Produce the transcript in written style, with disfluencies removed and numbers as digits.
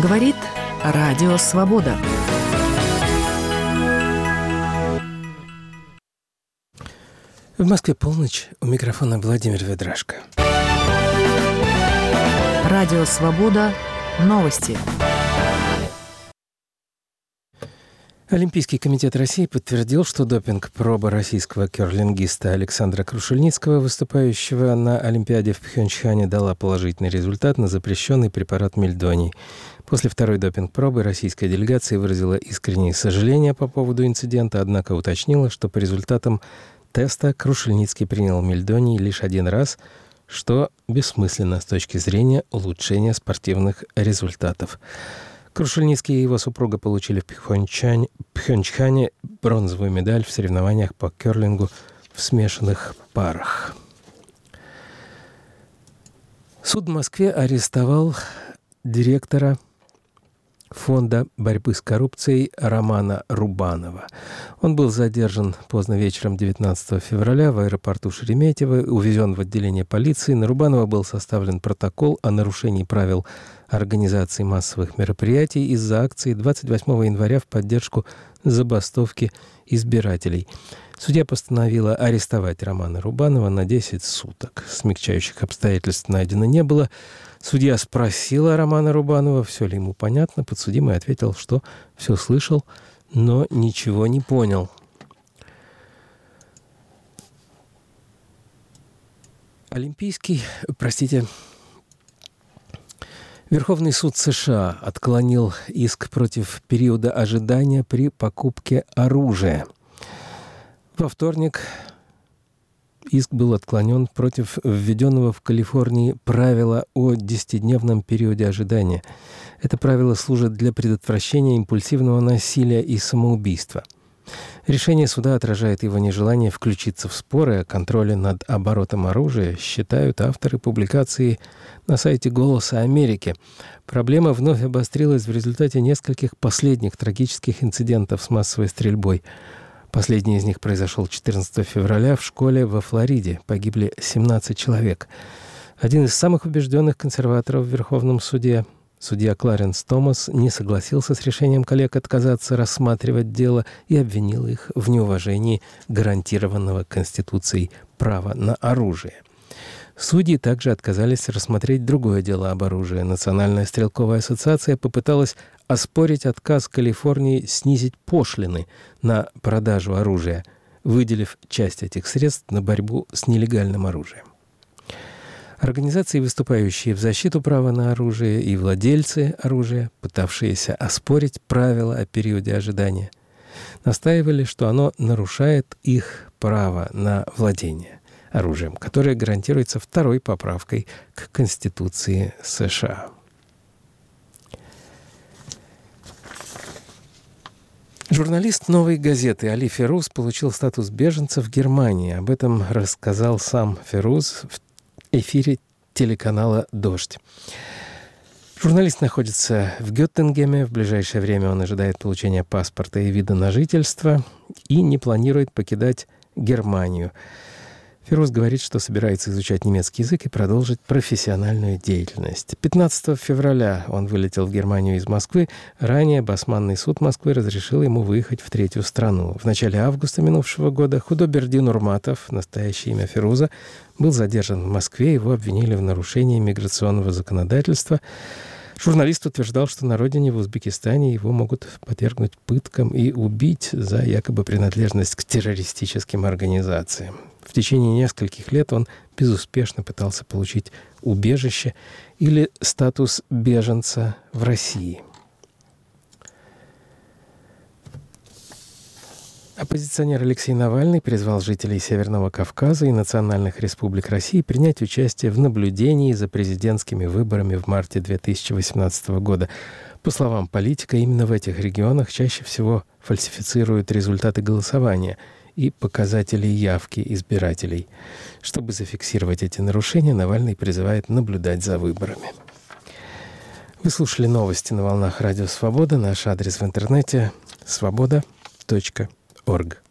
Говорит Радио Свобода. В Москве полночь. У микрофона Владимир Ведрашко. Радио Свобода. Новости. Олимпийский комитет России подтвердил, что допинг-проба российского керлингиста Александра Крушельницкого, выступающего на Олимпиаде в Пхенчхане, дала положительный результат на запрещенный препарат мельдоний. После второй допинг-пробы российская делегация выразила искреннее сожаление по поводу инцидента, однако уточнила, что по результатам теста Крушельницкий принял мельдоний лишь один раз, что бессмысленно с точки зрения улучшения спортивных результатов. Крушельницкий и его супруга получили в Пхенчхане бронзовую медаль в соревнованиях по керлингу в смешанных парах. Суд в Москве арестовал директора Фонда борьбы с коррупцией Романа Рубанова. Он был задержан поздно вечером 19 февраля в аэропорту Шереметьево, увезен в отделение полиции. На Рубанова был составлен протокол о нарушении правил организации массовых мероприятий из-за акции 28 января в поддержку забастовки избирателей. Судья постановила арестовать Романа Рубанова на 10 суток. Смягчающих обстоятельств найдено не было. Судья спросила Романа Рубанова, все ли ему понятно. Подсудимый ответил, что все слышал, но ничего не понял. Верховный суд США отклонил иск против периода ожидания при покупке оружия. Во вторник иск был отклонен против введенного в Калифорнии правила о 10-дневном периоде ожидания. Это правило служит для предотвращения импульсивного насилия и самоубийства. Решение суда отражает его нежелание включиться в споры о контроле над оборотом оружия, считают авторы публикации на сайте «Голоса Америки». Проблема вновь обострилась в результате нескольких последних трагических инцидентов с массовой стрельбой. Последний из них произошел 14 февраля в школе во Флориде. Погибли 17 человек. Один из самых убежденных консерваторов в Верховном суде, судья Кларенс Томас, не согласился с решением коллег отказаться рассматривать дело и обвинил их в неуважении гарантированного Конституцией права на оружие. Судьи также отказались рассмотреть другое дело об оружии. Национальная стрелковая ассоциация попыталась оспорить отказ Калифорнии снизить пошлины на продажу оружия, выделив часть этих средств на борьбу с нелегальным оружием. Организации, выступающие в защиту права на оружие, и владельцы оружия, пытавшиеся оспорить правила о периоде ожидания, настаивали, что оно нарушает их право на владение оружием, которое гарантируется второй поправкой к Конституции США. Журналист «Новой газеты» Али Феруз получил статус беженца в Германии. Об этом рассказал сам Феруз в эфире телеканала «Дождь». Журналист находится в Геттингене. В ближайшее время он ожидает получения паспорта и вида на жительство и не планирует покидать Германию. Феруз говорит, что собирается изучать немецкий язык и продолжить профессиональную деятельность. 15 февраля он вылетел в Германию из Москвы. Ранее Басманный суд Москвы разрешил ему выехать в третью страну. В начале августа минувшего года Худобердин Нурматов, настоящее имя Феруза, был задержан в Москве. Его обвинили в нарушении миграционного законодательства. Журналист утверждал, что на родине, в Узбекистане, его могут подвергнуть пыткам и убить за якобы принадлежность к террористическим организациям. В течение нескольких лет он безуспешно пытался получить убежище или статус беженца в России. Оппозиционер Алексей Навальный призвал жителей Северного Кавказа и национальных республик России принять участие в наблюдении за президентскими выборами в марте 2018 года. По словам политика, именно в этих регионах чаще всего фальсифицируют результаты голосования и показатели явки избирателей. Чтобы зафиксировать эти нарушения, Навальный призывает наблюдать за выборами. Вы слушали новости на волнах Радио Свобода. Наш адрес в интернете — svoboda.org.